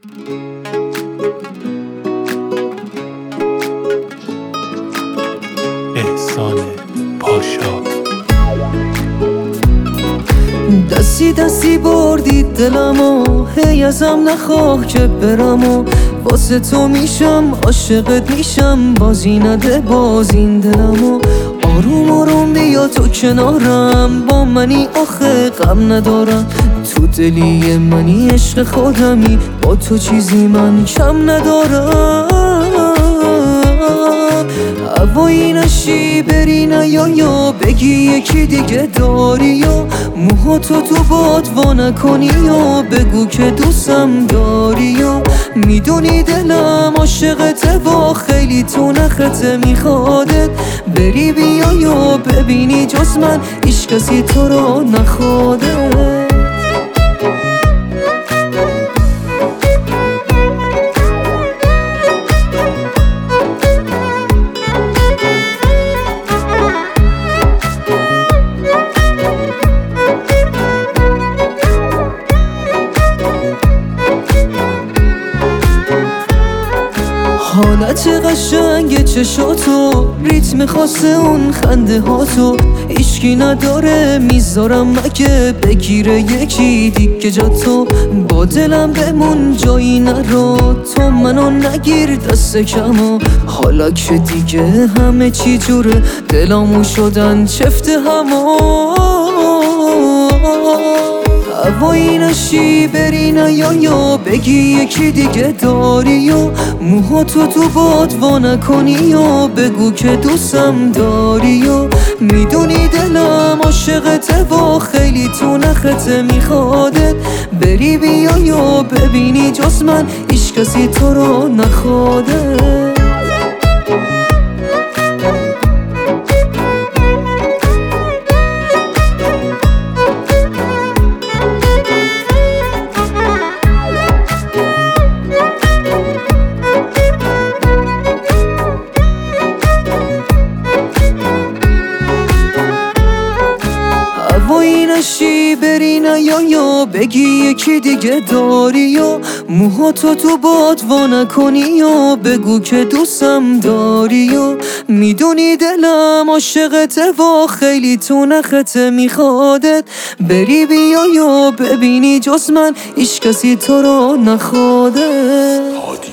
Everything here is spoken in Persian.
احسان پاشا. دستی دستی بردی دلمو، هی ازم نخواه که برمو، واسه تو میشم عاشقت میشم، بازی نده باز این دلمو. آروم آروم بیا تو کنارم، با منی آخه غم ندارم، تو دلی منی عشق خودمی، با تو چیزی من کم ندارم. هوایی نشی بری یا بگی یکی دیگه داری، یا موهاتو تو باد وا نکنی، یا بگو که دوستم داری، یا میدونی دلم عاشقته و خیلی تو نخته میخوادت بری بیا، یا ببینی جز من هیچ کسی تو رو نخواده. حالت قشنگ چشاتو، ریتم خاص اون خنده هاتو، هیچکی نداره میذارم مگه بگیره یکی دیگه جاتو. با دلم بمون جایی نرو، تو منو نگیر دست کمو، حالا که دیگه همه چی جوره دلامو شدن چفت همو. هوایی نشی بری یا بگی یکی دیگه داری، یا موهاتو تو باد وا نکنی، یا بگو که دوستم داری، یا میدونی دلم عاشقته و خیلی تو نخته میخوادت بری بیا، یا ببینی جز من هیچ کسی تو رو نخواده. هوایی نشی بری یا بگی یکی دیگه داری، یا موهاتو تو باد وا نکنی، یا بگو که دوستم داری، یا میدونی دلم عاشقته و خیلی تو نخته میخوادت بری بیا، یا ببینی جز من هیچ کسی تو رو نخواده.